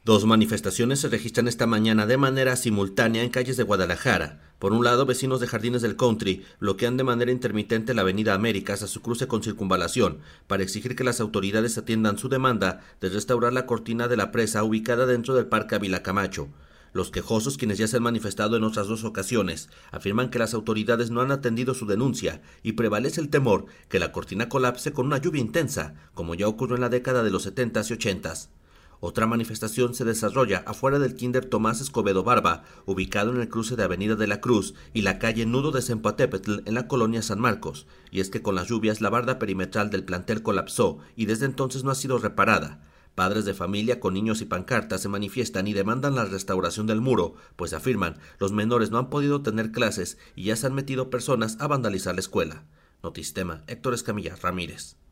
Dos manifestaciones se registran esta mañana de manera simultánea en calles de Guadalajara. Por un lado, vecinos de Jardines del Country bloquean de manera intermitente la avenida Américas a su cruce con Circunvalación para exigir que las autoridades atiendan su demanda de restaurar la cortina de la presa ubicada dentro del Parque Ávila Camacho. Los quejosos, quienes ya se han manifestado en otras dos ocasiones, afirman que las autoridades no han atendido su denuncia y prevalece el temor que la cortina colapse con una lluvia intensa, como ya ocurrió en la década de los 70s y 80s. Otra manifestación se desarrolla afuera del Kinder Tomás Escobedo Barba, ubicado en el cruce de Avenida de la Cruz y la calle Nudo de Cempatépetl en la colonia San Marcos, y es que con las lluvias la barda perimetral del plantel colapsó y desde entonces no ha sido reparada. Padres de familia con niños y pancartas se manifiestan y demandan la restauración del muro, pues afirman los menores no han podido tener clases y ya se han metido personas a vandalizar la escuela. Notistema, Héctor Escamilla Ramírez.